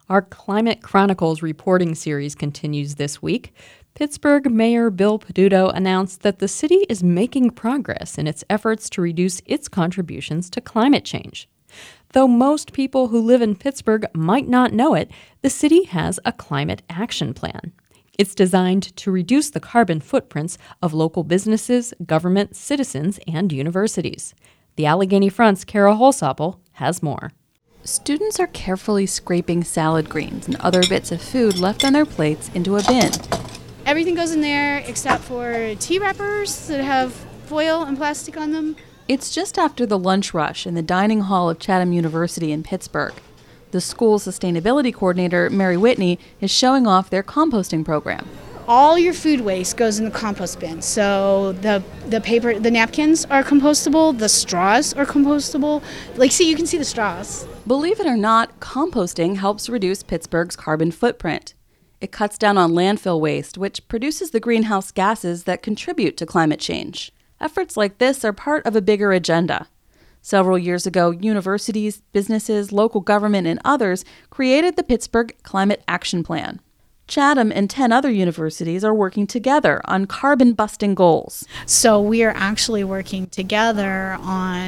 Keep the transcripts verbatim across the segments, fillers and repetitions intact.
Our Climate Chronicles reporting series continues this week. Pittsburgh Mayor Bill Peduto announced that the city is making progress in its efforts to reduce its contributions to climate change. Though most people who live in Pittsburgh might not know it, the city has a climate action plan. It's designed to reduce the carbon footprints of local businesses, government, citizens, and universities. The Allegheny Front's Kara Holsapple has more. Students are carefully scraping salad greens and other bits of food left on their plates into a bin. Everything goes in there except for tea wrappers that have foil and plastic on them. It's just after the lunch rush in the dining hall of Chatham University in Pittsburgh. The school's sustainability coordinator, Mary Whitney, is showing off their composting program. All your food waste goes in the compost bin. So the the paper, the napkins are compostable, the straws are compostable. Like, see, you can see the straws. Believe it or not, composting helps reduce Pittsburgh's carbon footprint. It cuts down on landfill waste, which produces the greenhouse gases that contribute to climate change. Efforts like this are part of a bigger agenda. Several years ago, universities, businesses, local government, and others created the Pittsburgh Climate Action Plan. Chatham and ten other universities are working together on carbon-busting goals. So we are actually working together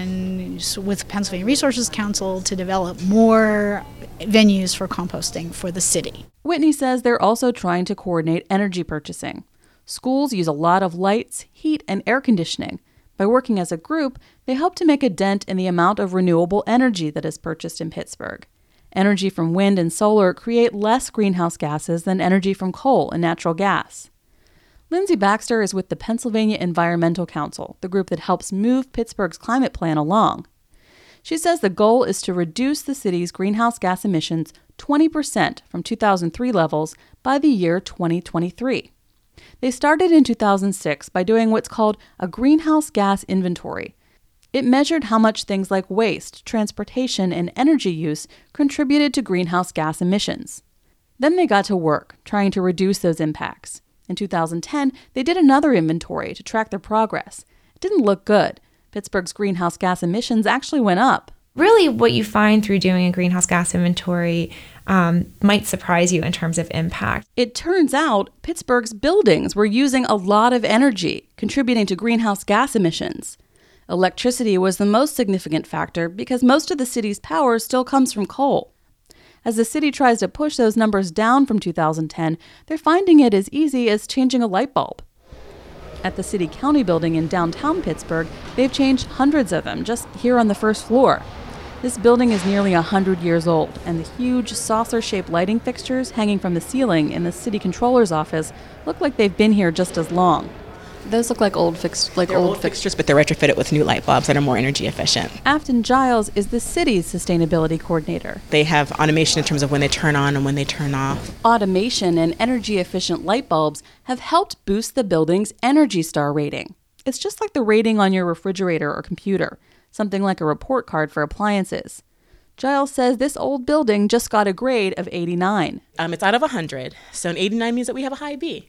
on with Pennsylvania Resources Council to develop more venues for composting for the city. Whitney says they're also trying to coordinate energy purchasing. Schools use a lot of lights, heat, and air conditioning. By working as a group, they hope to make a dent in the amount of renewable energy that is purchased in Pittsburgh. Energy from wind and solar create less greenhouse gases than energy from coal and natural gas. Lindsay Baxter is with the Pennsylvania Environmental Council, the group that helps move Pittsburgh's climate plan along. She says the goal is to reduce the city's greenhouse gas emissions twenty percent from two thousand three levels by the year twenty twenty-three. They started in two thousand six by doing what's called a greenhouse gas inventory. It measured how much things like waste, transportation, and energy use contributed to greenhouse gas emissions. Then they got to work, trying to reduce those impacts. In two thousand ten, they did another inventory to track their progress. It didn't look good. Pittsburgh's greenhouse gas emissions actually went up. Really, what you find through doing a greenhouse gas inventory um, might surprise you in terms of impact. It turns out Pittsburgh's buildings were using a lot of energy, contributing to greenhouse gas emissions. Electricity was the most significant factor because most of the city's power still comes from coal. As the city tries to push those numbers down from two thousand ten, they're finding it as easy as changing a light bulb. At the city-county building in downtown Pittsburgh, they've changed hundreds of them just here on the first floor. This building is nearly one hundred years old, and the huge saucer-shaped lighting fixtures hanging from the ceiling in the city controller's office look like they've been here just as long. Those look like old fix- like they're old, old fixtures, but they're retrofitted with new light bulbs that are more energy efficient. Afton Giles is the city's sustainability coordinator. They have automation in terms of when they turn on and when they turn off. Automation and energy-efficient light bulbs have helped boost the building's Energy Star rating. It's just like the rating on your refrigerator or computer, something like a report card for appliances. Giles says this old building just got a grade of eighty-nine. Um, it's out of one hundred, so an eighty-nine means that we have a high B.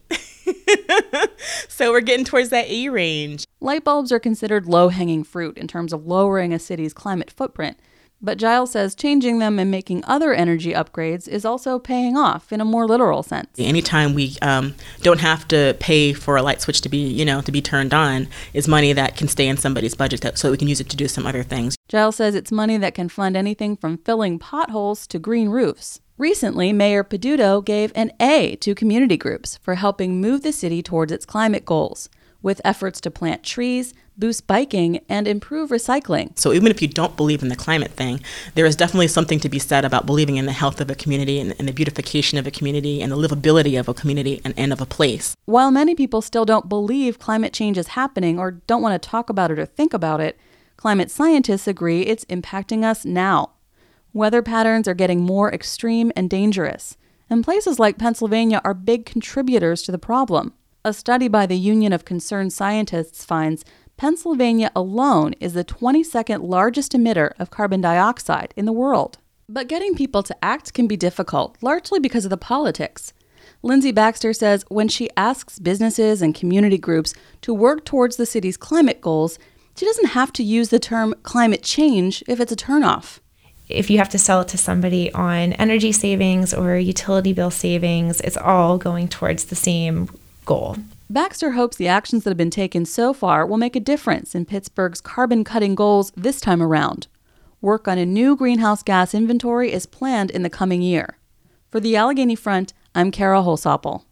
So we're getting towards that A range. Light bulbs are considered low-hanging fruit in terms of lowering a city's climate footprint, but Giles says changing them and making other energy upgrades is also paying off in a more literal sense. Anytime we um, don't have to pay for a light switch to be, you know, to be turned on is money that can stay in somebody's budget that, so we can use it to do some other things. Giles says it's money that can fund anything from filling potholes to green roofs. Recently, Mayor Peduto gave an A to community groups for helping move the city towards its climate goals, with efforts to plant trees, boost biking, and improve recycling. So even if you don't believe in the climate thing, there is definitely something to be said about believing in the health of a community and, and the beautification of a community and the livability of a community and, and of a place. While many people still don't believe climate change is happening or don't want to talk about it or think about it, climate scientists agree it's impacting us now. Weather patterns are getting more extreme and dangerous, and places like Pennsylvania are big contributors to the problem. A study by the Union of Concerned Scientists finds Pennsylvania alone is the twenty-second largest emitter of carbon dioxide in the world. But getting people to act can be difficult, largely because of the politics. Lindsay Baxter says when she asks businesses and community groups to work towards the city's climate goals, she doesn't have to use the term climate change if it's a turnoff. if you have to sell it to somebody on energy savings or utility bill savings, it's all going towards the same goal. Baxter hopes the actions that have been taken so far will make a difference in Pittsburgh's carbon-cutting goals this time around. Work on a new greenhouse gas inventory is planned in the coming year. For the Allegheny Front, I'm Kara Holsopple.